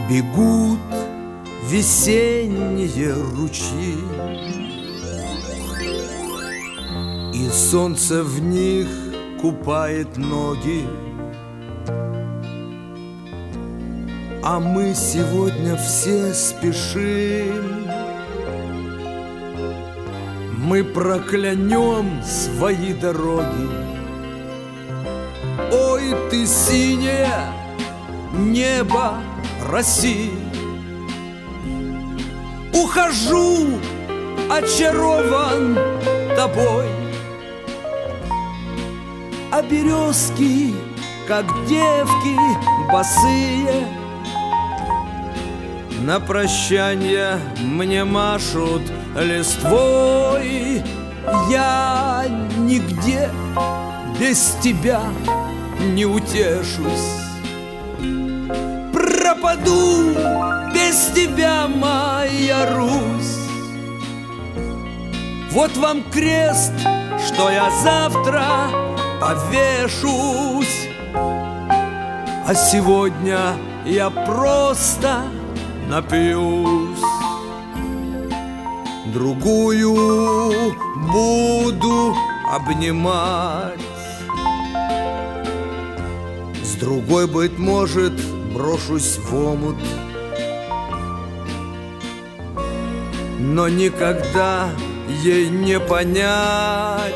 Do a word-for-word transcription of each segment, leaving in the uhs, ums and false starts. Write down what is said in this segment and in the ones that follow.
Бегут весенние ручьи, и солнце в них купает ноги. А мы сегодня все спешим, мы проклянем свои дороги. Ой, ты синее небо России, ухожу, очарован тобой. А березки, как девки босые, на прощанье мне машут листвой. Я нигде без тебя не утешусь, пропаду без тебя, моя Русь. Вот вам крест, что я завтра повешусь, а сегодня я просто напьюсь. Другую буду обнимать, с другой, быть может, брошусь в омут, но никогда ей не понять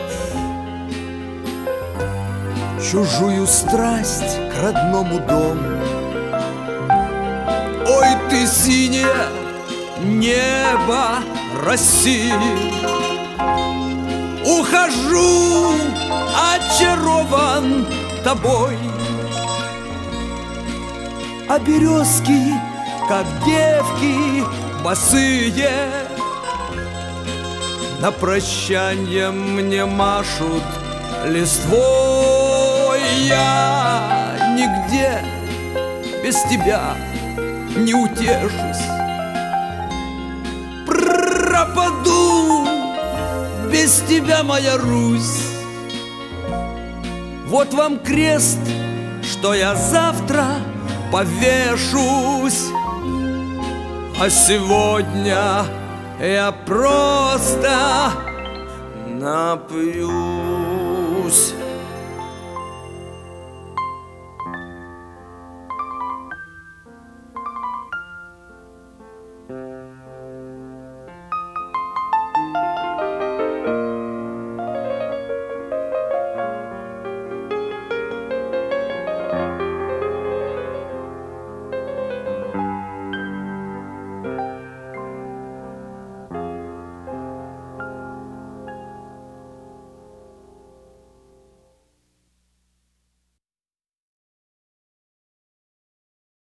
чужую страсть к родному дому. Ой, ты синее небо России, ухожу, очарован тобой. А березки, как девки босые, на прощанье мне машут листвой. Я нигде без тебя не утешусь, пропаду без тебя, моя Русь. Вот вам крест, что я завтра повешусь, а сегодня я просто напьюсь.